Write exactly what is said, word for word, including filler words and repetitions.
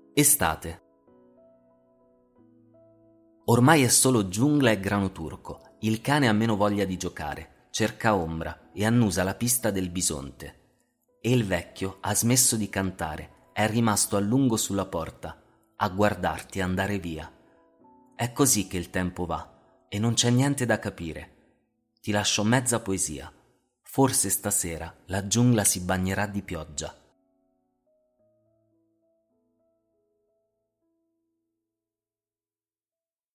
Estate. Ormai è solo giungla e grano turco, il cane ha meno voglia di giocare, cerca ombra e annusa la pista del bisonte. E il vecchio ha smesso di cantare, è rimasto a lungo sulla porta, a guardarti andare via. È così che il tempo va, e non c'è niente da capire. Ti lascio mezza poesia, forse stasera la giungla si bagnerà di pioggia.